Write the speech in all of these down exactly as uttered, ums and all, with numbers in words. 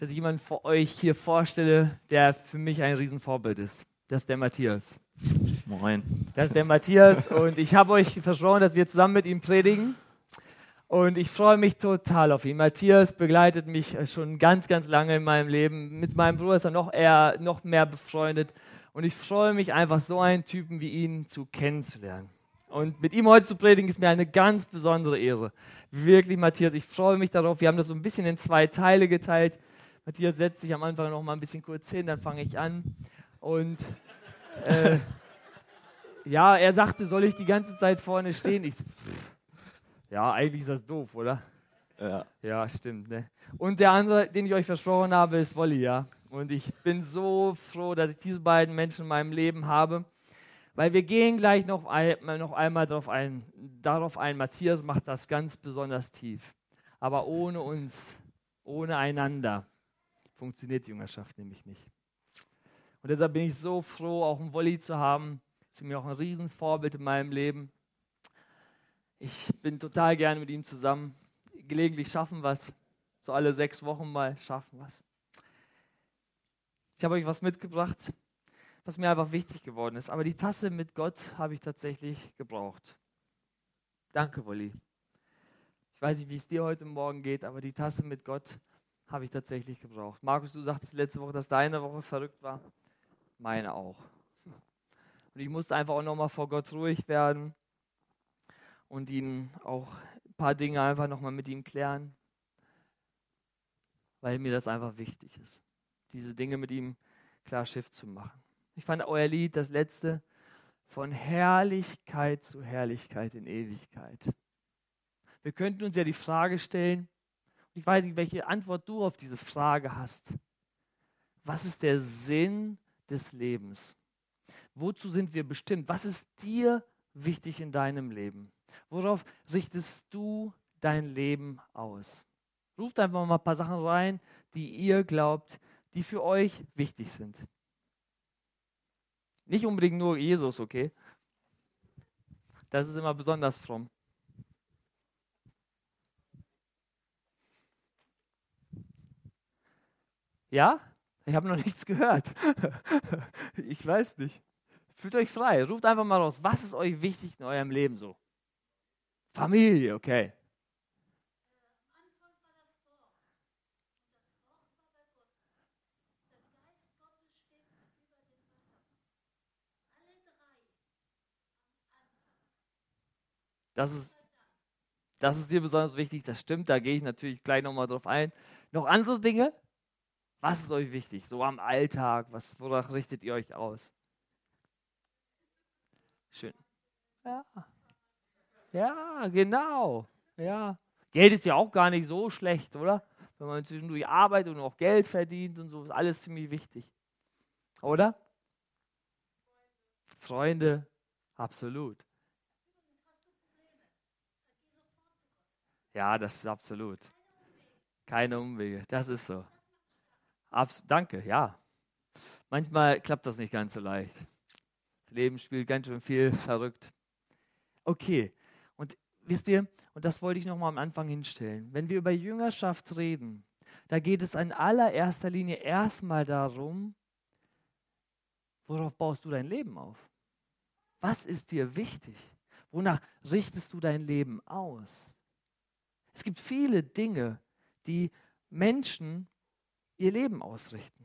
dass ich jemanden vor euch hier vorstelle, der für mich ein Riesenvorbild ist. Das ist der Matthias. Moin. Das ist der Matthias und ich habe euch versprochen, dass wir zusammen mit ihm predigen. Und ich freue mich total auf ihn. Matthias begleitet mich schon ganz, ganz lange in meinem Leben. Mit meinem Bruder ist er noch eher, noch mehr befreundet. Und ich freue mich einfach, so einen Typen wie ihn zu kennenzulernen. Und mit ihm heute zu predigen, ist mir eine ganz besondere Ehre. Wirklich, Matthias, ich freue mich darauf. Wir haben das so ein bisschen in zwei Teile geteilt. Matthias setzt sich am Anfang noch mal ein bisschen kurz hin, dann fange ich an. Und äh, ja, er sagte, soll ich die ganze Zeit vorne stehen? Ich, ja, eigentlich ist das doof, oder? Ja. Ja, stimmt. Ne? Und der andere, den ich euch versprochen habe, ist Wolli, ja. Und ich bin so froh, dass ich diese beiden Menschen in meinem Leben habe, weil wir gehen gleich noch, ein, noch einmal darauf ein. Darauf ein. Matthias macht das ganz besonders tief. Aber ohne uns, ohne einander, funktioniert die Jüngerschaft nämlich nicht. Und deshalb bin ich so froh, auch einen Wolli zu haben. Das ist mir auch ein Riesenvorbild in meinem Leben. Ich bin total gerne mit ihm zusammen. Gelegentlich schaffen wir es. So alle sechs Wochen mal schaffen wir es. Ich habe euch was mitgebracht, was mir einfach wichtig geworden ist. Aber die Tasse mit Gott habe ich tatsächlich gebraucht. Danke, Wolli. Ich weiß nicht, wie es dir heute Morgen geht, aber die Tasse mit Gott habe ich tatsächlich gebraucht. Markus, du sagtest letzte Woche, dass deine Woche verrückt war. Meine auch. Und ich musste einfach auch nochmal vor Gott ruhig werden und ihn auch ein paar Dinge einfach nochmal mit ihm klären, weil mir das einfach wichtig ist, diese Dinge mit ihm klar Schiff zu machen. Ich fand euer Lied, das letzte, von Herrlichkeit zu Herrlichkeit in Ewigkeit. Wir könnten uns ja die Frage stellen, ich weiß nicht, welche Antwort du auf diese Frage hast. Was ist der Sinn des Lebens? Wozu sind wir bestimmt? Was ist dir wichtig in deinem Leben? Worauf richtest du dein Leben aus? Ruft einfach mal ein paar Sachen rein, die ihr glaubt, die für euch wichtig sind. Nicht unbedingt nur Jesus, okay? Das ist immer besonders fromm. Ja? Ich habe noch nichts gehört. Ich weiß nicht. Fühlt euch frei. Ruft einfach mal raus. Was ist euch wichtig in eurem Leben so? Familie, okay. Das ist, das ist dir besonders wichtig. Das stimmt, da gehe ich natürlich gleich nochmal drauf ein. Noch andere Dinge? Was ist euch wichtig? So am Alltag, was, worauf richtet ihr euch aus? Schön. Ja. Ja, genau. Ja. Geld ist ja auch gar nicht so schlecht, oder? Wenn man zwischendurch arbeitet und auch Geld verdient und so, ist alles ziemlich wichtig. Oder? Freunde, absolut. Ja, das ist absolut. Keine Umwege, das ist so. Abs- Danke, ja. Manchmal klappt das nicht ganz so leicht. Das Leben spielt ganz schön viel verrückt. Okay, und wisst ihr, und das wollte ich nochmal am Anfang hinstellen, wenn wir über Jüngerschaft reden, da geht es in allererster Linie erstmal darum, worauf baust du dein Leben auf? Was ist dir wichtig? Wonach richtest du dein Leben aus? Es gibt viele Dinge, die Menschen ihr Leben ausrichten.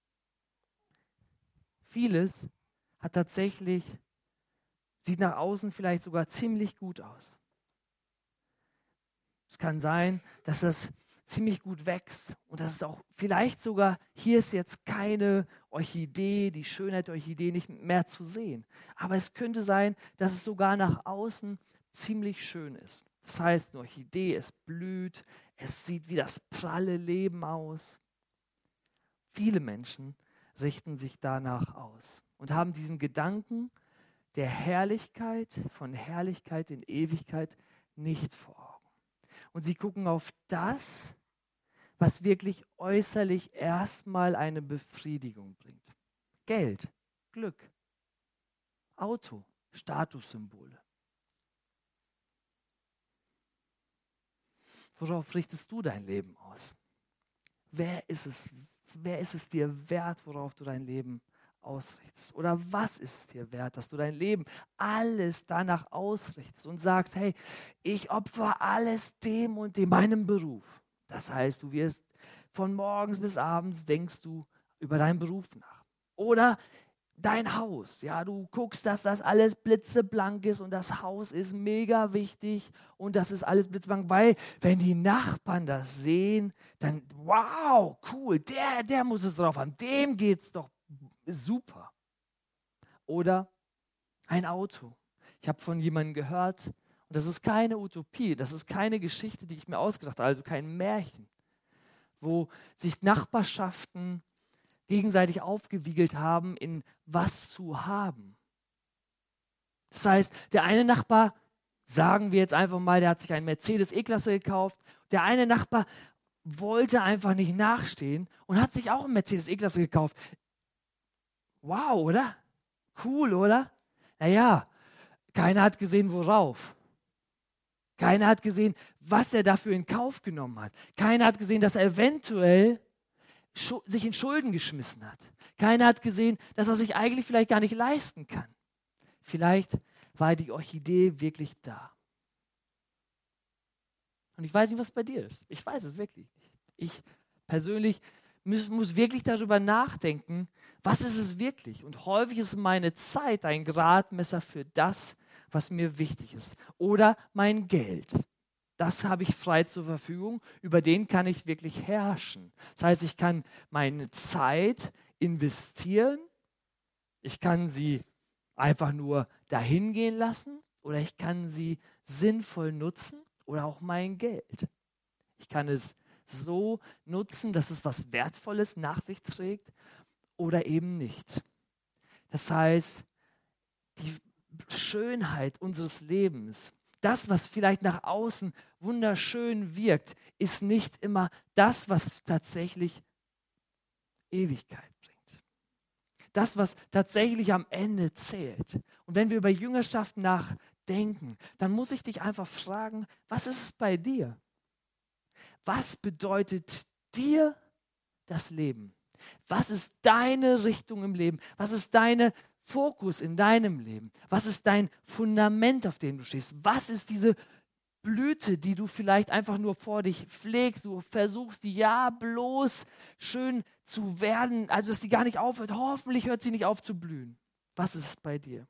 Vieles hat tatsächlich, sieht nach außen vielleicht sogar ziemlich gut aus. Es kann sein, dass das ziemlich gut wächst und dass es auch vielleicht sogar, hier ist jetzt keine Orchidee, die Schönheit der Orchidee nicht mehr zu sehen. Aber es könnte sein, dass es sogar nach außen ziemlich schön ist. Das heißt, eine Orchidee, es blüht, es sieht wie das pralle Leben aus. Viele Menschen richten sich danach aus und haben diesen Gedanken der Herrlichkeit, von Herrlichkeit in Ewigkeit nicht vor Augen. Und sie gucken auf das, was wirklich äußerlich erstmal eine Befriedigung bringt. Geld, Glück, Auto, Statussymbole. Worauf richtest du dein Leben aus? wer ist es, wer ist es dir wert, worauf du dein Leben ausrichtest? Oder was ist es dir wert, dass du dein Leben alles danach ausrichtest und sagst, hey, ich opfere alles dem und dem, meinem Beruf. Das heißt, du wirst von morgens bis abends denkst du über deinen Beruf nach. Oder dein Haus, ja, du guckst, dass das alles blitzeblank ist und das Haus ist mega wichtig und das ist alles blitzeblank, weil wenn die Nachbarn das sehen, dann wow, cool, der, der muss es drauf haben, dem geht's doch super. Oder ein Auto. Ich habe von jemandem gehört, und das ist keine Utopie, das ist keine Geschichte, die ich mir ausgedacht habe, also kein Märchen, wo sich Nachbarschaften gegenseitig aufgewiegelt haben, in was zu haben. Das heißt, der eine Nachbar, sagen wir jetzt einfach mal, der hat sich einen Mercedes E-Klasse gekauft, der eine Nachbar wollte einfach nicht nachstehen und hat sich auch einen Mercedes E-Klasse gekauft. Wow, oder? Cool, oder? Naja, keiner hat gesehen, worauf. Keiner hat gesehen, was er dafür in Kauf genommen hat. Keiner hat gesehen, dass er eventuell sich in Schulden geschmissen hat. Keiner hat gesehen, dass er sich eigentlich vielleicht gar nicht leisten kann. Vielleicht war die Orchidee wirklich da. Und ich weiß nicht, was bei dir ist. Ich weiß es wirklich nicht. Ich persönlich muss, muss wirklich darüber nachdenken, was ist es wirklich? Und häufig ist meine Zeit ein Gradmesser für das, was mir wichtig ist. Oder mein Geld. Das habe ich frei zur Verfügung, über den kann ich wirklich herrschen. Das heißt, ich kann meine Zeit investieren, ich kann sie einfach nur dahin gehen lassen oder ich kann sie sinnvoll nutzen oder auch mein Geld. Ich kann es so nutzen, dass es was Wertvolles nach sich trägt oder eben nicht. Das heißt, die Schönheit unseres Lebens, das, was vielleicht nach außen wunderschön wirkt, ist nicht immer das, was tatsächlich Ewigkeit bringt. Das, was tatsächlich am Ende zählt. Und wenn wir über Jüngerschaft nachdenken, dann muss ich dich einfach fragen, was ist es bei dir? Was bedeutet dir das Leben? Was ist deine Richtung im Leben? Was ist deine Fokus in deinem Leben? Was ist dein Fundament, auf dem du stehst? Was ist diese Blüte, die du vielleicht einfach nur vor dich pflegst? Du versuchst, die ja bloß schön zu werden, also dass die gar nicht aufhört. Hoffentlich hört sie nicht auf zu blühen. Was ist es bei dir?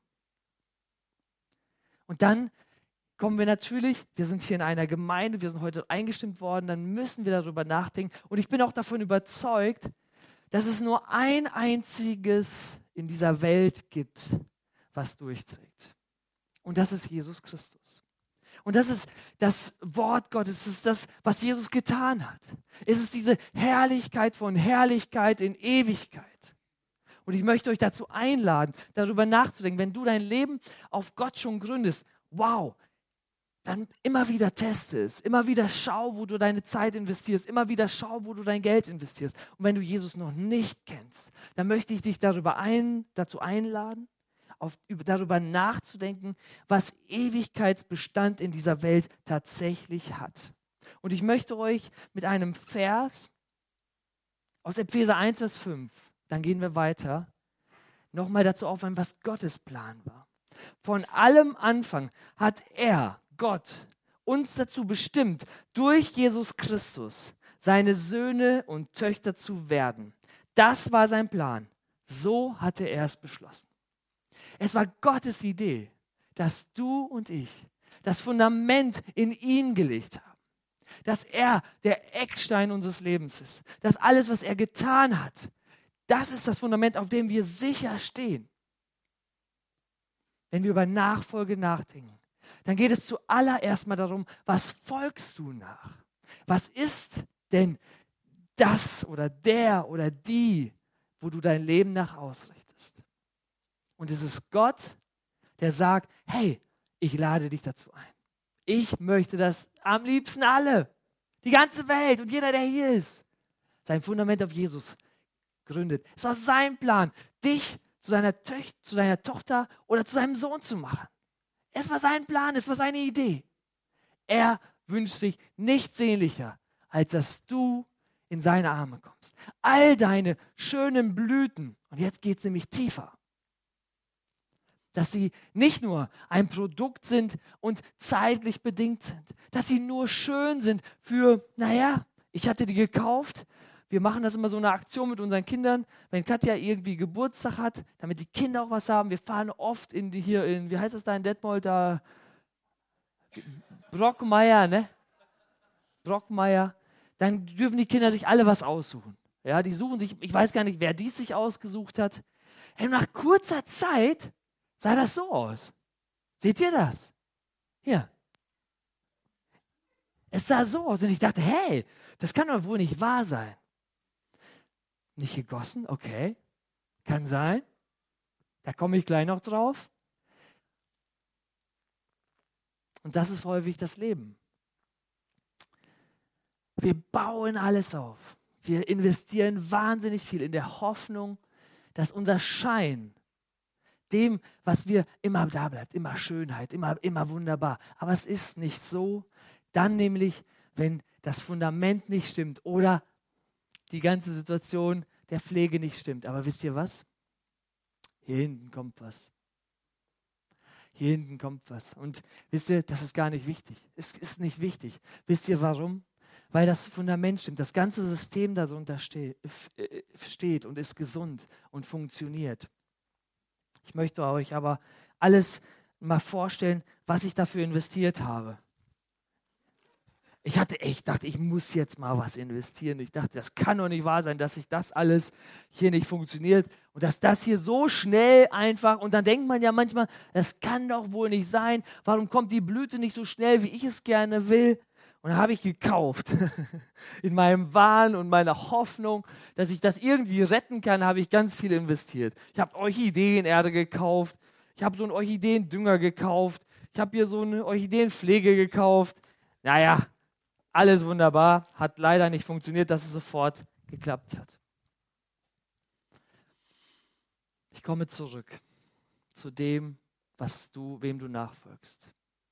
Und dann kommen wir natürlich, wir sind hier in einer Gemeinde, wir sind heute eingestimmt worden, dann müssen wir darüber nachdenken. Und ich bin auch davon überzeugt, dass es nur ein einziges in dieser Welt gibt, was durchträgt. Und das ist Jesus Christus. Und das ist das Wort Gottes, das ist das, was Jesus getan hat. Es ist diese Herrlichkeit von Herrlichkeit in Ewigkeit. Und ich möchte euch dazu einladen, darüber nachzudenken, wenn du dein Leben auf Gott schon gründest, wow, dann immer wieder teste es, immer wieder schau, wo du deine Zeit investierst, immer wieder schau, wo du dein Geld investierst. Und wenn du Jesus noch nicht kennst, dann möchte ich dich darüber ein, dazu einladen, auf, über, darüber nachzudenken, was Ewigkeitsbestand in dieser Welt tatsächlich hat. Und ich möchte euch mit einem Vers aus Epheser eins, Vers fünf, dann gehen wir weiter, nochmal dazu aufweichen, was Gottes Plan war. Von allem Anfang hat er, Gott, uns dazu bestimmt, durch Jesus Christus seine Söhne und Töchter zu werden. Das war sein Plan. So hatte er es beschlossen. Es war Gottes Idee, dass du und ich das Fundament in ihn gelegt haben. Dass er der Eckstein unseres Lebens ist. Dass alles, was er getan hat, das ist das Fundament, auf dem wir sicher stehen. Wenn wir über Nachfolge nachdenken, dann geht es zuallererst mal darum, was folgst du nach? Was ist denn das oder der oder die, wo du dein Leben nach ausrichtest? Und es ist Gott, der sagt, hey, ich lade dich dazu ein. Ich möchte das am liebsten alle, die ganze Welt und jeder, der hier ist, sein Fundament auf Jesus gründet. Es war sein Plan, dich zu seiner, Töch- zu seiner Tochter oder zu seinem Sohn zu machen. Es war sein Plan, es war seine Idee. Er wünscht sich nichts sehnlicher, als dass du in seine Arme kommst. All deine schönen Blüten, und jetzt geht es nämlich tiefer, dass sie nicht nur ein Produkt sind und zeitlich bedingt sind, dass sie nur schön sind für, naja, ich hatte die gekauft. Wir machen das immer so eine Aktion mit unseren Kindern, wenn Katja irgendwie Geburtstag hat, damit die Kinder auch was haben. Wir fahren oft in die hier in, wie heißt das da in Detmold, da Brockmeier, ne? Brockmeier. Dann dürfen die Kinder sich alle was aussuchen. Ja, die suchen sich, ich weiß gar nicht, wer dies sich ausgesucht hat. Hey, nach kurzer Zeit sah das so aus. Seht ihr das? Hier. Es sah so aus und ich dachte, hey, das kann doch wohl nicht wahr sein. Nicht gegossen? Okay. Kann sein. Da komme ich gleich noch drauf. Und das ist häufig das Leben. Wir bauen alles auf. Wir investieren wahnsinnig viel in der Hoffnung, dass unser Schein dem, was wir immer da bleibt, immer Schönheit, immer, immer wunderbar. Aber es ist nicht so. Dann nämlich, wenn das Fundament nicht stimmt oder die ganze Situation der Pflege nicht stimmt. Aber wisst ihr was? Hier hinten kommt was. Hier hinten kommt was. Und wisst ihr, das ist gar nicht wichtig. Es ist nicht wichtig. Wisst ihr warum? Weil das Fundament stimmt. Das ganze System darunter ste- äh, steht und ist gesund und funktioniert. Ich möchte euch aber alles mal vorstellen, was ich dafür investiert habe. Ich hatte echt, dachte, ich muss jetzt mal was investieren. Ich dachte, das kann doch nicht wahr sein, dass sich das alles hier nicht funktioniert und dass das hier so schnell einfach, und dann denkt man ja manchmal, das kann doch wohl nicht sein. Warum kommt die Blüte nicht so schnell, wie ich es gerne will? Und dann habe ich gekauft. In meinem Wahn und meiner Hoffnung, dass ich das irgendwie retten kann, habe ich ganz viel investiert. Ich habe Orchideenerde gekauft. Ich habe so einen Orchideendünger gekauft. Ich habe hier so eine Orchideenpflege gekauft. Naja, alles wunderbar. Hat leider nicht funktioniert, dass es sofort geklappt hat. Ich komme zurück zu dem, was du, wem du nachfolgst.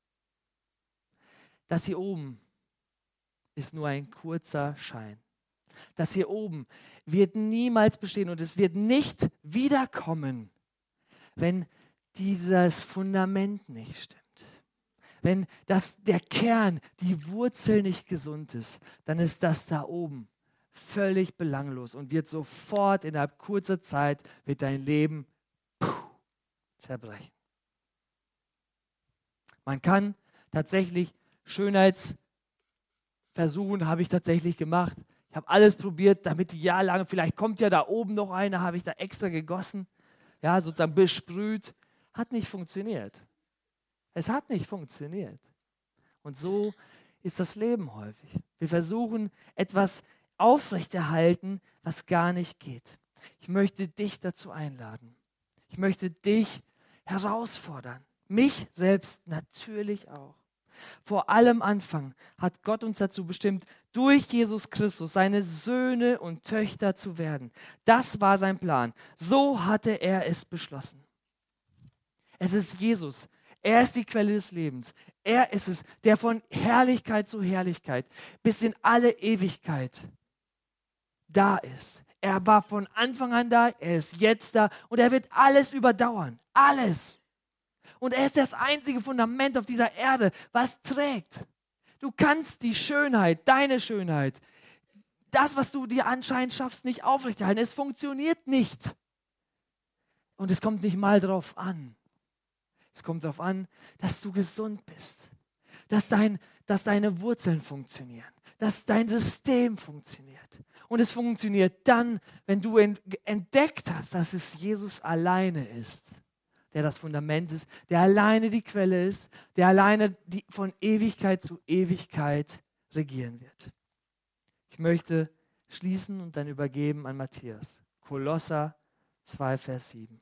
Das hier oben ist nur ein kurzer Schein. Das hier oben wird niemals bestehen und es wird nicht wiederkommen, wenn dieses Fundament nicht stimmt. Wenn das, der Kern, die Wurzel nicht gesund ist, dann ist das da oben völlig belanglos und wird sofort innerhalb kurzer Zeit wird dein Leben puh, zerbrechen. Man kann tatsächlich Schönheits Versuchen habe ich tatsächlich gemacht. Ich habe alles probiert, damit die jahrelang, vielleicht kommt ja da oben noch einer, habe ich da extra gegossen, ja, sozusagen besprüht. Hat nicht funktioniert. Es hat nicht funktioniert. Und so ist das Leben häufig. Wir versuchen etwas aufrechterhalten, was gar nicht geht. Ich möchte dich dazu einladen. Ich möchte dich herausfordern. Mich selbst natürlich auch. Vor allem Anfang hat Gott uns dazu bestimmt, durch Jesus Christus seine Söhne und Töchter zu werden. Das war sein Plan. So hatte er es beschlossen. Es ist Jesus. Er ist die Quelle des Lebens. Er ist es, der von Herrlichkeit zu Herrlichkeit bis in alle Ewigkeit da ist. Er war von Anfang an da, er ist jetzt da und er wird alles überdauern. Alles. Und er ist das einzige Fundament auf dieser Erde, was trägt. Du kannst die Schönheit, deine Schönheit, das, was du dir anscheinend schaffst, nicht aufrechterhalten. Es funktioniert nicht. Und es kommt nicht mal darauf an. Es kommt darauf an, dass du gesund bist, dass, dein, dass deine Wurzeln funktionieren, dass dein System funktioniert. Und es funktioniert dann, wenn du entdeckt hast, dass es Jesus alleine ist, der das Fundament ist, der alleine die Quelle ist, der alleine die von Ewigkeit zu Ewigkeit regieren wird. Ich möchte schließen und dann übergeben an Matthias. Kolosser zwei, Vers sieben.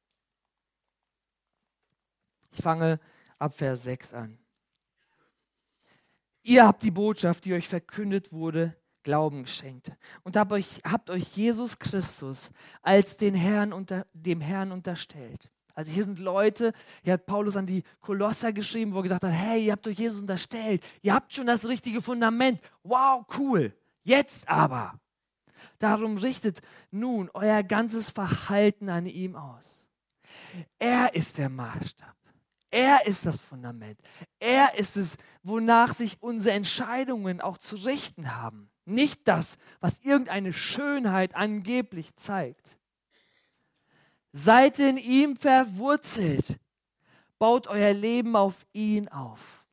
Ich fange ab Vers sechs an. Ihr habt die Botschaft, die euch verkündet wurde, Glauben geschenkt und habt euch, habt euch Jesus Christus als den Herrn unter, dem Herrn unterstellt. Also hier sind Leute, hier hat Paulus an die Kolosser geschrieben, wo er gesagt hat, hey, ihr habt euch Jesus unterstellt, ihr habt schon das richtige Fundament, wow, cool. Jetzt aber, Darum richtet nun euer ganzes Verhalten an ihm aus. Er ist der Maßstab. Er ist das Fundament. Er ist es, wonach sich unsere Entscheidungen auch zu richten haben. Nicht das, was irgendeine Schönheit angeblich zeigt. Seid in ihm verwurzelt. Baut euer Leben auf ihn auf.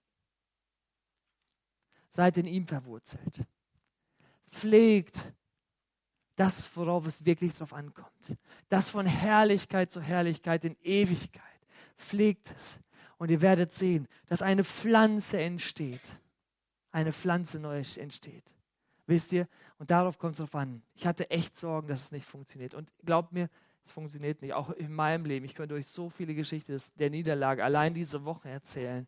Seid in ihm verwurzelt. Pflegt das, worauf es wirklich drauf ankommt. Das von Herrlichkeit zu Herrlichkeit in Ewigkeit. Pflegt es. Und ihr werdet sehen, dass eine Pflanze entsteht. Eine Pflanze neu entsteht. Wisst ihr? Und darauf kommt es drauf an. Ich hatte echt Sorgen, dass es nicht funktioniert. Und glaubt mir, es funktioniert nicht. Auch in meinem Leben. Ich könnte euch so viele Geschichten der Niederlage allein diese Woche erzählen.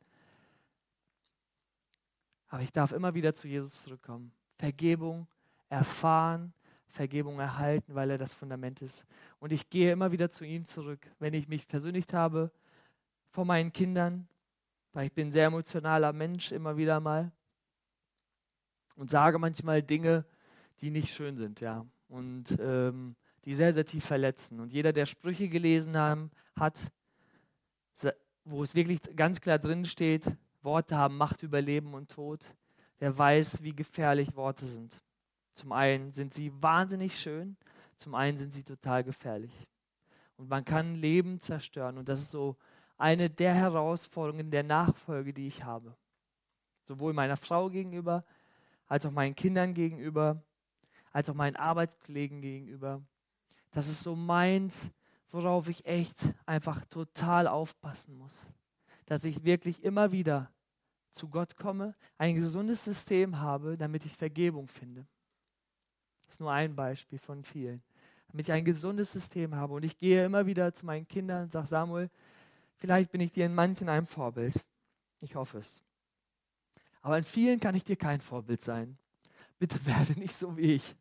Aber ich darf immer wieder zu Jesus zurückkommen. Vergebung erfahren, Vergebung erhalten, weil er das Fundament ist. Und ich gehe immer wieder zu ihm zurück, wenn ich mich versündigt habe vor meinen Kindern, weil ich bin ein sehr emotionaler Mensch immer wieder mal und sage manchmal Dinge, die nicht schön sind, ja, und ähm, die sehr, sehr tief verletzen. Und jeder, der Sprüche gelesen haben, hat, wo es wirklich ganz klar drin steht, Worte haben Macht über Leben und Tod, der weiß, wie gefährlich Worte sind. Zum einen sind sie wahnsinnig schön, zum einen sind sie total gefährlich. Und man kann Leben zerstören. Und das ist so eine der Herausforderungen der Nachfolge, die ich habe. Sowohl meiner Frau gegenüber, als auch meinen Kindern gegenüber, als auch meinen Arbeitskollegen gegenüber. Das ist so meins, worauf ich echt einfach total aufpassen muss. Dass ich wirklich immer wieder zu Gott komme, ein gesundes System habe, damit ich Vergebung finde. Das ist nur ein Beispiel von vielen. Damit ich ein gesundes System habe. Und ich gehe immer wieder zu meinen Kindern und sage, Samuel, vielleicht bin ich dir in manchen ein Vorbild. Ich hoffe es. Aber in vielen kann ich dir kein Vorbild sein. Bitte werde nicht so wie ich.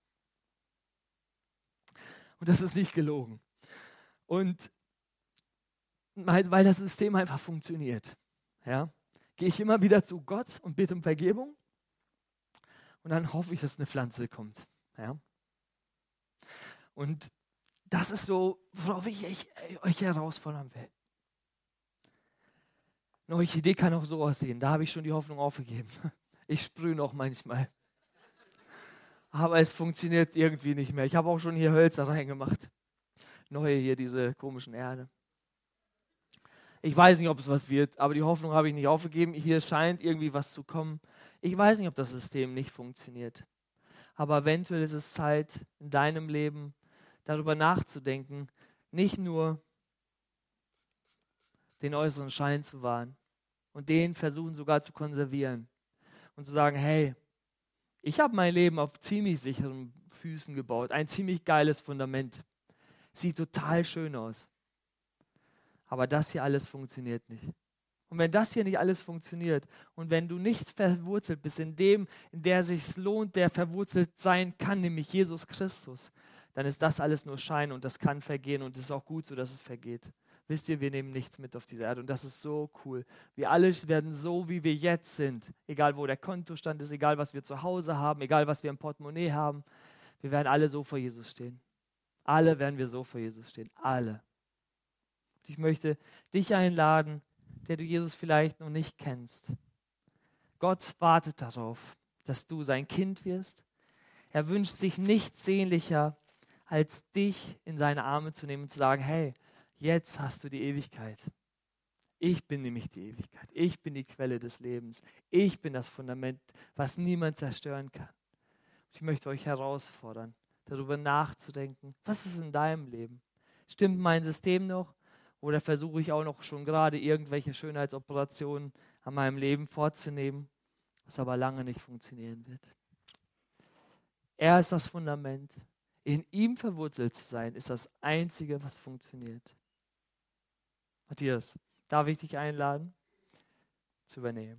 Und das ist nicht gelogen. Und weil das System einfach funktioniert, ja, gehe ich immer wieder zu Gott und bitte um Vergebung. Und dann hoffe ich, dass eine Pflanze kommt. Ja. Und das ist so, worauf ich euch herausfordern will. Eine Orchidee kann auch so aussehen. Da habe ich schon die Hoffnung aufgegeben. Ich sprühe noch manchmal. Aber es funktioniert irgendwie nicht mehr. Ich habe auch schon hier Hölzer reingemacht. Neue hier, diese komischen Erde. Ich weiß nicht, ob es was wird, aber die Hoffnung habe ich nicht aufgegeben. Hier scheint irgendwie was zu kommen. Ich weiß nicht, ob das System nicht funktioniert. Aber eventuell ist es Zeit, in deinem Leben darüber nachzudenken, nicht nur den äußeren Schein zu wahren und den versuchen sogar zu konservieren und zu sagen, hey, ich habe mein Leben auf ziemlich sicheren Füßen gebaut, ein ziemlich geiles Fundament. Sieht total schön aus. Aber das hier alles funktioniert nicht. Und wenn das hier nicht alles funktioniert und wenn du nicht verwurzelt bist in dem, in der es sich lohnt, der verwurzelt sein kann, nämlich Jesus Christus, dann ist das alles nur Schein und das kann vergehen und es ist auch gut so, dass es vergeht. Wisst ihr, wir nehmen nichts mit auf diese Erde und das ist so cool. Wir alle werden so, wie wir jetzt sind, egal wo der Kontostand ist, egal was wir zu Hause haben, egal was wir im Portemonnaie haben, wir werden alle so vor Jesus stehen. Alle werden wir so vor Jesus stehen, alle. Und ich möchte dich einladen, der du Jesus vielleicht noch nicht kennst. Gott wartet darauf, dass du sein Kind wirst. Er wünscht sich nichts sehnlicher, als dich in seine Arme zu nehmen und zu sagen, hey, jetzt hast du die Ewigkeit. Ich bin nämlich die Ewigkeit. Ich bin die Quelle des Lebens. Ich bin das Fundament, was niemand zerstören kann. Und ich möchte euch herausfordern, darüber nachzudenken, was ist in deinem Leben? Stimmt mein System noch? Oder versuche ich auch noch schon gerade irgendwelche Schönheitsoperationen an meinem Leben vorzunehmen, was aber lange nicht funktionieren wird? Er ist das Fundament. In ihm verwurzelt zu sein, ist das Einzige, was funktioniert. Matthias, darf ich dich einladen, zu übernehmen?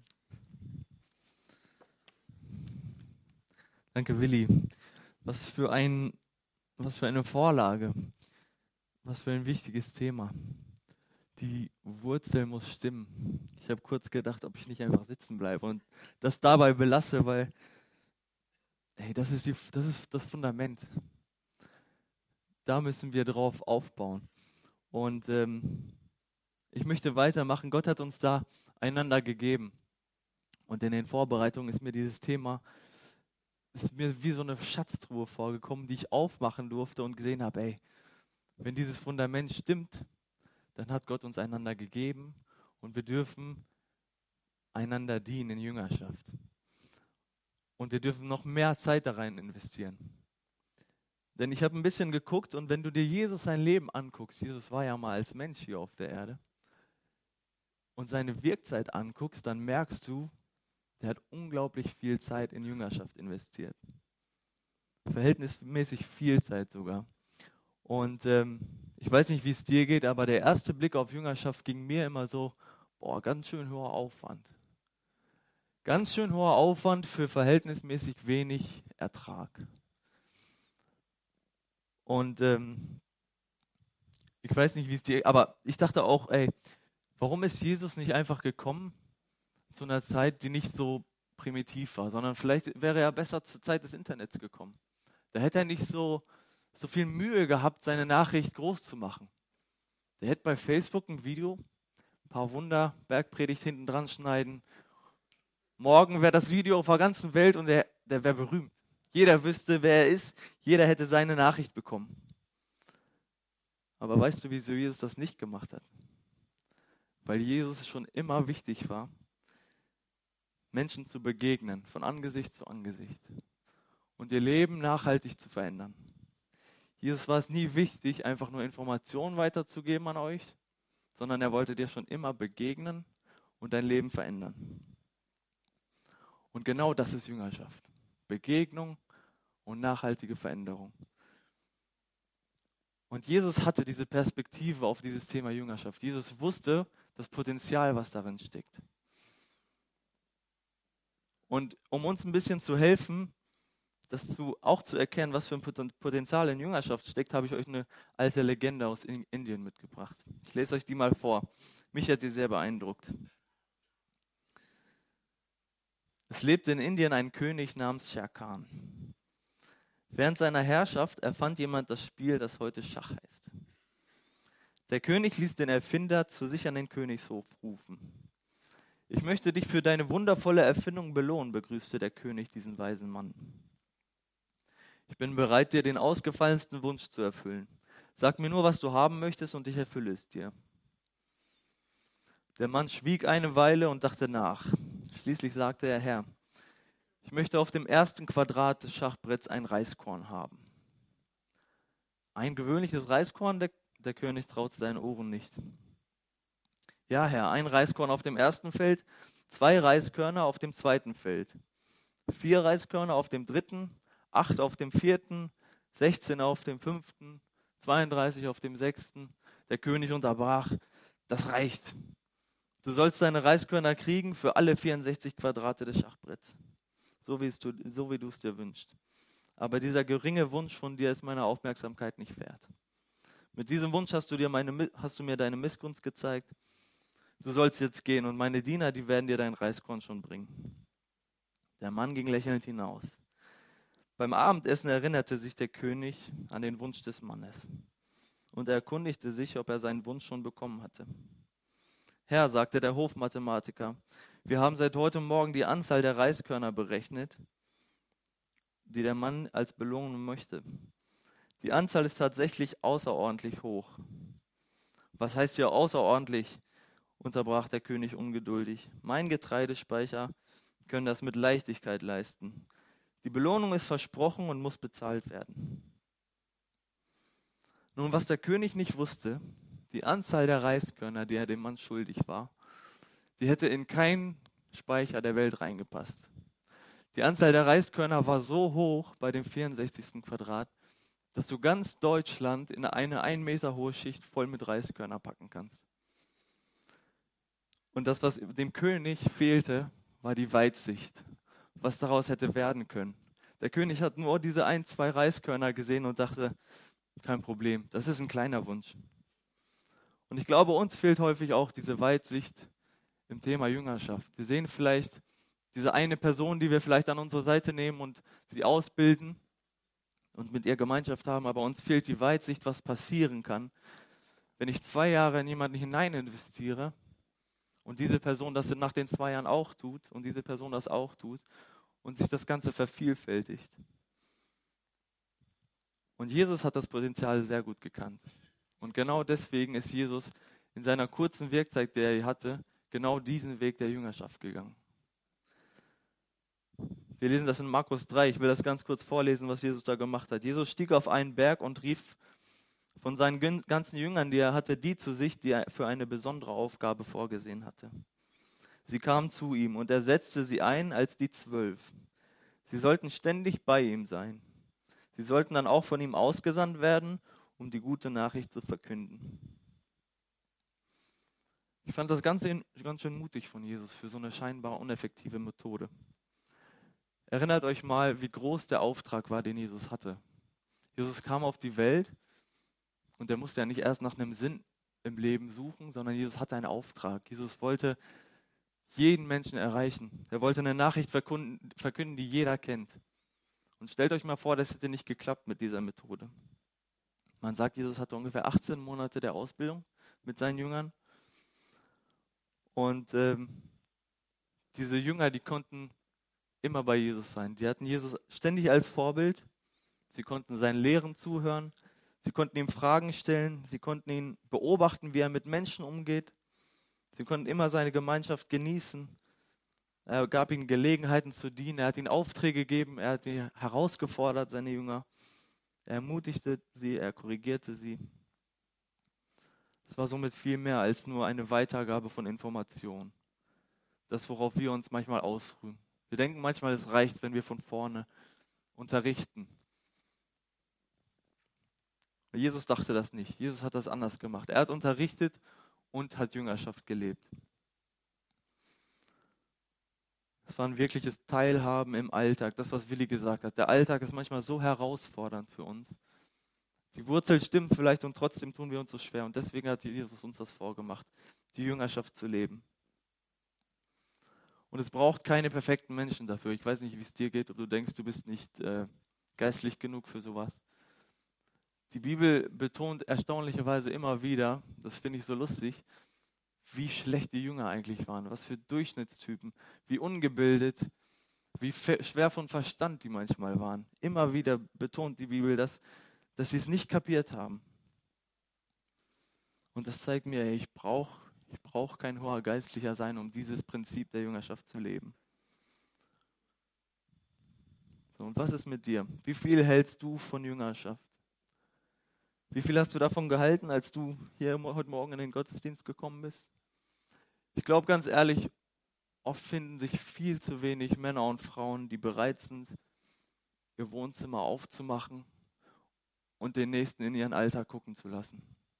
Danke, Willi. Was für ein, was für eine Vorlage. Was für ein wichtiges Thema. Die Wurzel muss stimmen. Ich habe kurz gedacht, ob ich nicht einfach sitzen bleibe und das dabei belasse, weil hey, das ist, die, das ist das Fundament. Da müssen wir drauf aufbauen. Und ähm, ich möchte weitermachen. Gott hat uns da einander gegeben. Und in den Vorbereitungen ist mir dieses Thema, ist mir wie so eine Schatztruhe vorgekommen, die ich aufmachen durfte und gesehen habe, ey, wenn dieses Fundament stimmt, dann hat Gott uns einander gegeben und wir dürfen einander dienen in Jüngerschaft. Und wir dürfen noch mehr Zeit da rein investieren. Denn ich habe ein bisschen geguckt und wenn du dir Jesus sein Leben anguckst, Jesus war ja mal als Mensch hier auf der Erde, und seine Wirkzeit anguckst, dann merkst du, der hat unglaublich viel Zeit in Jüngerschaft investiert. Verhältnismäßig viel Zeit sogar. Und ähm, ich weiß nicht, wie es dir geht, aber der erste Blick auf Jüngerschaft ging mir immer so, boah, ganz schön hoher Aufwand. Ganz schön hoher Aufwand für verhältnismäßig wenig Ertrag. Und ähm, ich weiß nicht, wie es dir, aber ich dachte auch, ey, warum ist Jesus nicht einfach gekommen zu einer Zeit, die nicht so primitiv war, sondern vielleicht wäre er besser zur Zeit des Internets gekommen. Da hätte er nicht so, so viel Mühe gehabt, seine Nachricht groß zu machen. Der hätte bei Facebook ein Video, ein paar Wunder, Bergpredigt hinten dran schneiden. Morgen wäre das Video auf der ganzen Welt und der, der wäre berühmt. Jeder wüsste, wer er ist. Jeder hätte seine Nachricht bekommen. Aber weißt du, wieso Jesus das nicht gemacht hat? Weil Jesus schon immer wichtig war, Menschen zu begegnen, von Angesicht zu Angesicht und ihr Leben nachhaltig zu verändern. Jesus war es nie wichtig, einfach nur Informationen weiterzugeben an euch, sondern er wollte dir schon immer begegnen und dein Leben verändern. Und genau das ist Jüngerschaft. Begegnung und nachhaltige Veränderung. Und Jesus hatte diese Perspektive auf dieses Thema Jüngerschaft. Jesus wusste das Potenzial, was darin steckt. Und um uns ein bisschen zu helfen, das zu, auch zu erkennen, was für ein Potenzial in Jüngerschaft steckt, habe ich euch eine alte Legende aus Indien mitgebracht. Ich lese euch die mal vor. Mich hat die sehr beeindruckt. Es lebte in Indien ein König namens Sher Khan. Während seiner Herrschaft erfand jemand das Spiel, das heute Schach heißt. Der König ließ den Erfinder zu sich an den Königshof rufen. Ich möchte dich für deine wundervolle Erfindung belohnen, begrüßte der König diesen weisen Mann. Ich bin bereit, dir den ausgefallensten Wunsch zu erfüllen. Sag mir nur, was du haben möchtest, und ich erfülle es dir. Der Mann schwieg eine Weile und dachte nach. Schließlich sagte er, Herr, ich möchte auf dem ersten Quadrat des Schachbretts ein Reiskorn haben. Ein gewöhnliches Reiskorn? Der, der König traute seinen Ohren nicht. Ja, Herr, ein Reiskorn auf dem ersten Feld, zwei Reiskörner auf dem zweiten Feld, vier Reiskörner auf dem dritten, acht auf dem vierten, sechzehn auf dem fünften, zweiunddreißig auf dem sechsten. Der König unterbrach, das reicht. Du sollst deine Reiskörner kriegen für alle vierundsechzig Quadrate des Schachbretts, so wie, es du, so wie du es dir wünschst. Aber dieser geringe Wunsch von dir ist meiner Aufmerksamkeit nicht wert. Mit diesem Wunsch hast du, dir meine, hast du mir deine Missgunst gezeigt. Du sollst jetzt gehen und meine Diener, die werden dir dein Reiskorn schon bringen. Der Mann ging lächelnd hinaus. Beim Abendessen erinnerte sich der König an den Wunsch des Mannes und er erkundigte sich, ob er seinen Wunsch schon bekommen hatte. Herr, sagte der Hofmathematiker, wir haben seit heute Morgen die Anzahl der Reiskörner berechnet, die der Mann als Belohnung möchte. Die Anzahl ist tatsächlich außerordentlich hoch. Was heißt hier außerordentlich? Unterbrach der König ungeduldig. Mein Getreidespeicher können das mit Leichtigkeit leisten. Die Belohnung ist versprochen und muss bezahlt werden. Nun, was der König nicht wusste, die Anzahl der Reiskörner, die er dem Mann schuldig war, die hätte in keinen Speicher der Welt reingepasst. Die Anzahl der Reiskörner war so hoch bei dem vierundsechzigsten Quadrat, dass du ganz Deutschland in eine ein Meter hohe Schicht voll mit Reiskörner packen kannst. Und das, was dem König fehlte, war die Weitsicht, was daraus hätte werden können. Der König hat nur diese ein, zwei Reiskörner gesehen und dachte, kein Problem, das ist ein kleiner Wunsch. Und ich glaube, uns fehlt häufig auch diese Weitsicht im Thema Jüngerschaft. Wir sehen vielleicht diese eine Person, die wir vielleicht an unsere Seite nehmen und sie ausbilden und mit ihr Gemeinschaft haben, aber uns fehlt die Weitsicht, was passieren kann, wenn ich zwei Jahre in jemanden hinein investiere und diese Person das nach den zwei Jahren auch tut und diese Person das auch tut und sich das Ganze vervielfältigt. Und Jesus hat das Potenzial sehr gut gekannt. Und genau deswegen ist Jesus in seiner kurzen Wirkzeit, die er hatte, genau diesen Weg der Jüngerschaft gegangen. Wir lesen das in Markus drei. Ich will das ganz kurz vorlesen, was Jesus da gemacht hat. Jesus stieg auf einen Berg und rief von seinen ganzen Jüngern, die er hatte, die zu sich, die er für eine besondere Aufgabe vorgesehen hatte. Sie kamen zu ihm und er setzte sie ein als die Zwölf. Sie sollten ständig bei ihm sein. Sie sollten dann auch von ihm ausgesandt werden, um die gute Nachricht zu verkünden. Ich fand das Ganze ganz schön mutig von Jesus für so eine scheinbar uneffektive Methode. Erinnert euch mal, wie groß der Auftrag war, den Jesus hatte. Jesus kam auf die Welt und er musste ja nicht erst nach einem Sinn im Leben suchen, sondern Jesus hatte einen Auftrag. Jesus wollte jeden Menschen erreichen. Er wollte eine Nachricht verkünden, verkünden, die jeder kennt. Und stellt euch mal vor, das hätte nicht geklappt mit dieser Methode. Man sagt, Jesus hatte ungefähr achtzehn Monate der Ausbildung mit seinen Jüngern. Und ähm, diese Jünger, die konnten immer bei Jesus sein. Die hatten Jesus ständig als Vorbild. Sie konnten seinen Lehren zuhören. Sie konnten ihm Fragen stellen. Sie konnten ihn beobachten, wie er mit Menschen umgeht. Sie konnten immer seine Gemeinschaft genießen. Er gab ihnen Gelegenheiten zu dienen. Er hat ihnen Aufträge gegeben. Er hat sie herausgefordert, seine Jünger. Er ermutigte sie, er korrigierte sie. Es war somit viel mehr als nur eine Weitergabe von Informationen. Das, worauf wir uns manchmal ausruhen. Wir denken manchmal, es reicht, wenn wir von vorne unterrichten. Jesus dachte das nicht. Jesus hat das anders gemacht. Er hat unterrichtet und hat Jüngerschaft gelebt. Es war ein wirkliches Teilhaben im Alltag, das, was Willi gesagt hat. Der Alltag ist manchmal so herausfordernd für uns. Die Wurzel stimmt vielleicht und trotzdem tun wir uns so schwer. Und deswegen hat Jesus uns das vorgemacht, die Jüngerschaft zu leben. Und es braucht keine perfekten Menschen dafür. Ich weiß nicht, wie es dir geht, ob du denkst, du bist nicht äh, geistlich genug für sowas. Die Bibel betont erstaunlicherweise immer wieder, das finde ich so lustig, wie schlecht die Jünger eigentlich waren, was für Durchschnittstypen, wie ungebildet, wie schwer von Verstand die manchmal waren. Immer wieder betont die Bibel, dass, dass sie es nicht kapiert haben. Und das zeigt mir, ich brauche ich brauch kein hoher Geistlicher sein, um dieses Prinzip der Jüngerschaft zu leben. So, und was ist mit dir? Wie viel hältst du von Jüngerschaft? Wie viel hast du davon gehalten, als du hier heute Morgen in den Gottesdienst gekommen bist? Ich glaube ganz ehrlich, oft finden sich viel zu wenig Männer und Frauen, die bereit sind, ihr Wohnzimmer aufzumachen und den Nächsten in ihren Alltag gucken zu lassen.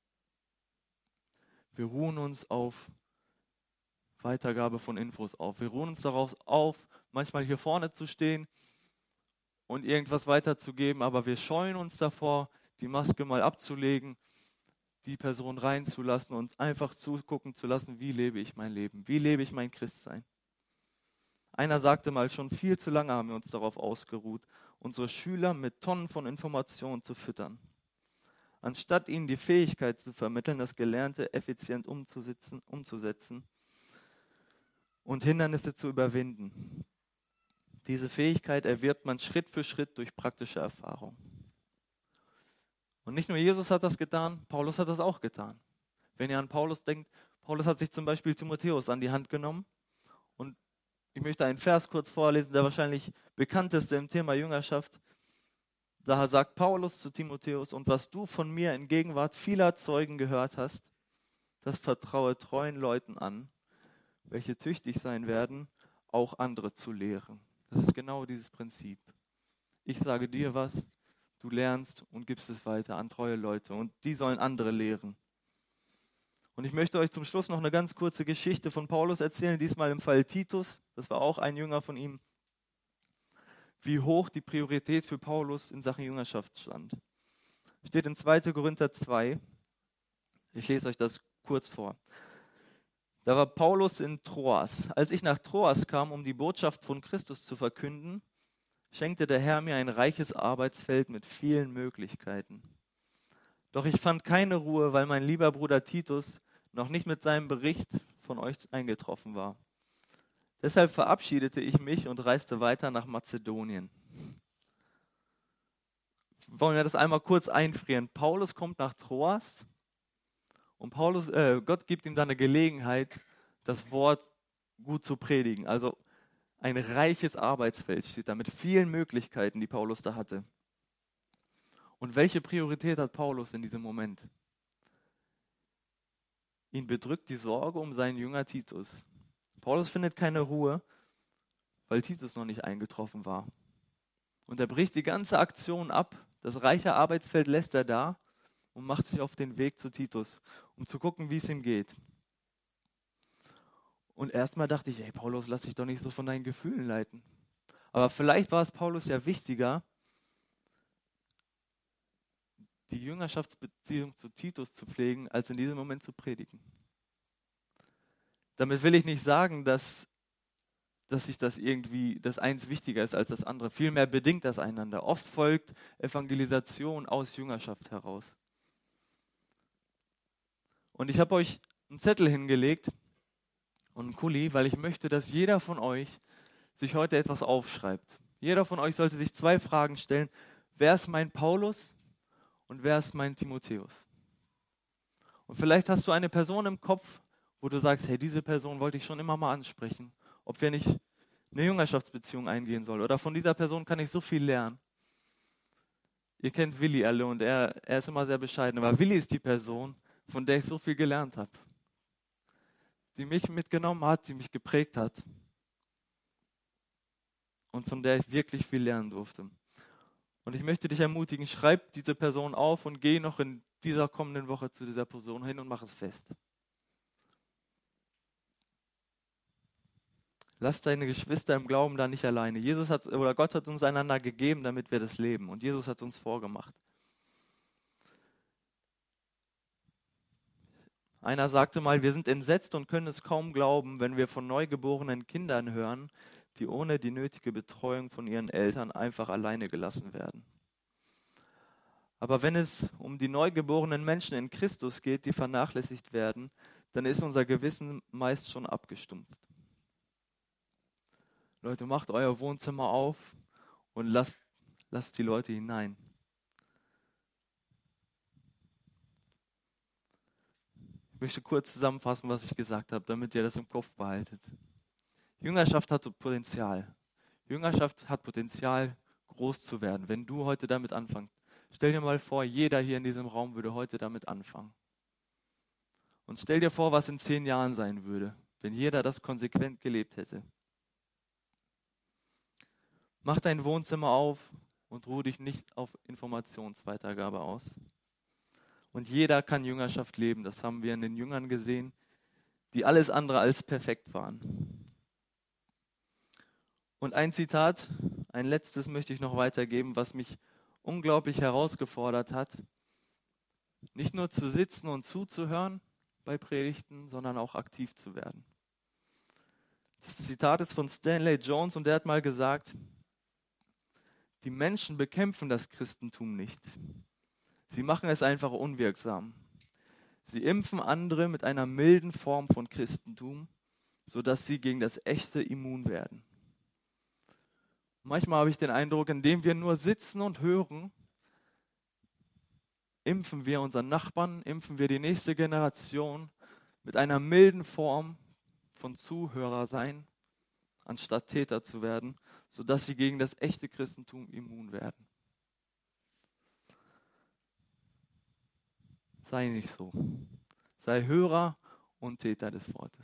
Wir ruhen uns auf Weitergabe von Infos auf. Wir ruhen uns darauf auf, manchmal hier vorne zu stehen und irgendwas weiterzugeben, aber wir scheuen uns davor, die Maske mal abzulegen, die Person reinzulassen und einfach zugucken zu lassen, wie lebe ich mein Leben, wie lebe ich mein Christsein. Einer sagte mal, schon viel zu lange haben wir uns darauf ausgeruht, unsere Schüler mit Tonnen von Informationen zu füttern. Anstatt ihnen die Fähigkeit zu vermitteln, das Gelernte effizient umzusetzen, umzusetzen und Hindernisse zu überwinden. Diese Fähigkeit erwirbt man Schritt für Schritt durch praktische Erfahrung. Und nicht nur Jesus hat das getan, Paulus hat das auch getan. Wenn ihr an Paulus denkt, Paulus hat sich zum Beispiel Timotheus an die Hand genommen. Und ich möchte einen Vers kurz vorlesen, der wahrscheinlich bekannteste im Thema Jüngerschaft. Da sagt Paulus zu Timotheus: Und was du von mir in Gegenwart vieler Zeugen gehört hast, das vertraue treuen Leuten an, welche tüchtig sein werden, auch andere zu lehren. Das ist genau dieses Prinzip. Ich sage dir was, du lernst und gibst es weiter an treue Leute und die sollen andere lehren. Und ich möchte euch zum Schluss noch eine ganz kurze Geschichte von Paulus erzählen, diesmal im Fall Titus, das war auch ein Jünger von ihm, wie hoch die Priorität für Paulus in Sachen Jüngerschaft stand. Steht in zweiter Korinther zwei, ich lese euch das kurz vor. Da war Paulus in Troas. Als ich nach Troas kam, um die Botschaft von Christus zu verkünden, schenkte der Herr mir ein reiches Arbeitsfeld mit vielen Möglichkeiten. Doch ich fand keine Ruhe, weil mein lieber Bruder Titus noch nicht mit seinem Bericht von euch eingetroffen war. Deshalb verabschiedete ich mich und reiste weiter nach Mazedonien. Wollen wir das einmal kurz einfrieren? Paulus kommt nach Troas und Paulus, äh, Gott gibt ihm dann eine Gelegenheit, das Wort gut zu predigen. Also ein reiches Arbeitsfeld steht da mit vielen Möglichkeiten, die Paulus da hatte. Und welche Priorität hat Paulus in diesem Moment? Ihn bedrückt die Sorge um seinen Jünger Titus. Paulus findet keine Ruhe, weil Titus noch nicht eingetroffen war. Und er bricht die ganze Aktion ab. Das reiche Arbeitsfeld lässt er da und macht sich auf den Weg zu Titus, um zu gucken, wie es ihm geht. Und erstmal dachte ich, ey Paulus, lass dich doch nicht so von deinen Gefühlen leiten. Aber vielleicht war es Paulus ja wichtiger, die Jüngerschaftsbeziehung zu Titus zu pflegen, als in diesem Moment zu predigen. Damit will ich nicht sagen, dass, dass sich das irgendwie, das eins wichtiger ist als das andere. Vielmehr bedingt das einander. Oft folgt Evangelisation aus Jüngerschaft heraus. Und ich habe euch einen Zettel hingelegt und einen Kuli, weil ich möchte, dass jeder von euch sich heute etwas aufschreibt. Jeder von euch sollte sich zwei Fragen stellen. Wer ist mein Paulus und wer ist mein Timotheus? Und vielleicht hast du eine Person im Kopf, wo du sagst, hey, diese Person wollte ich schon immer mal ansprechen, ob wir nicht eine Jüngerschaftsbeziehung eingehen sollen. Oder von dieser Person kann ich so viel lernen. Ihr kennt Willi alle und er, er ist immer sehr bescheiden. Aber Willi ist die Person, von der ich so viel gelernt habe. Die mich mitgenommen hat, die mich geprägt hat. Und von der ich wirklich viel lernen durfte. Und ich möchte dich ermutigen, schreib diese Person auf und geh noch in dieser kommenden Woche zu dieser Person hin und mach es fest. Lass deine Geschwister im Glauben da nicht alleine. Jesus hat, oder Gott hat uns einander gegeben, damit wir das leben. Und Jesus hat es uns vorgemacht. Einer sagte mal, wir sind entsetzt und können es kaum glauben, wenn wir von neugeborenen Kindern hören, die ohne die nötige Betreuung von ihren Eltern einfach alleine gelassen werden. Aber wenn es um die neugeborenen Menschen in Christus geht, die vernachlässigt werden, dann ist unser Gewissen meist schon abgestumpft. Leute, macht euer Wohnzimmer auf und lasst, lasst die Leute hinein. Ich möchte kurz zusammenfassen, was ich gesagt habe, damit ihr das im Kopf behaltet. Jüngerschaft hat Potenzial. Jüngerschaft hat Potenzial, groß zu werden, wenn du heute damit anfängst. Stell dir mal vor, jeder hier in diesem Raum würde heute damit anfangen. Und stell dir vor, was in zehn Jahren sein würde, wenn jeder das konsequent gelebt hätte. Mach dein Wohnzimmer auf und ruhe dich nicht auf Informationsweitergabe aus. Und jeder kann Jüngerschaft leben. Das haben wir in den Jüngern gesehen, die alles andere als perfekt waren. Und ein Zitat, ein letztes möchte ich noch weitergeben, was mich unglaublich herausgefordert hat. Nicht nur zu sitzen und zuzuhören bei Predigten, sondern auch aktiv zu werden. Das Zitat ist von Stanley Jones und der hat mal gesagt, die Menschen bekämpfen das Christentum nicht. Sie machen es einfach unwirksam. Sie impfen andere mit einer milden Form von Christentum, sodass sie gegen das Echte immun werden. Manchmal habe ich den Eindruck, indem wir nur sitzen und hören, impfen wir unseren Nachbarn, impfen wir die nächste Generation mit einer milden Form von Zuhörer sein, anstatt Täter zu werden, sodass sie gegen das echte Christentum immun werden. Sei nicht so. Sei Hörer und Täter des Wortes.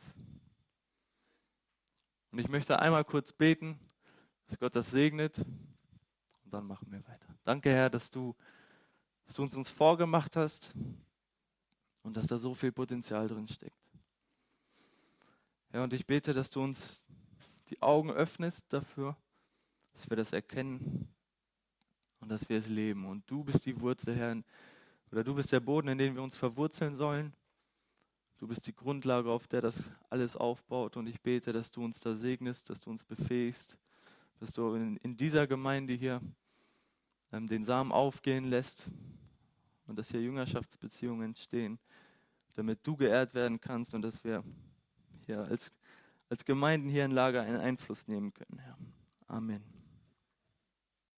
Und ich möchte einmal kurz beten, dass Gott das segnet und dann machen wir weiter. Danke, Herr, dass du, dass du uns, uns vorgemacht hast und dass da so viel Potenzial drin steckt. Ja, und ich bete, dass du uns die Augen öffnest dafür, dass wir das erkennen und dass wir es leben. Und du bist die Wurzel, Herr, oder du bist der Boden, in den wir uns verwurzeln sollen. Du bist die Grundlage, auf der das alles aufbaut. Und ich bete, dass du uns da segnest, dass du uns befähigst, dass du in, in dieser Gemeinde hier ähm, den Samen aufgehen lässt und dass hier Jüngerschaftsbeziehungen entstehen, damit du geehrt werden kannst und dass wir hier als, als Gemeinden hier in Lager einen Einfluss nehmen können, Herr. Amen.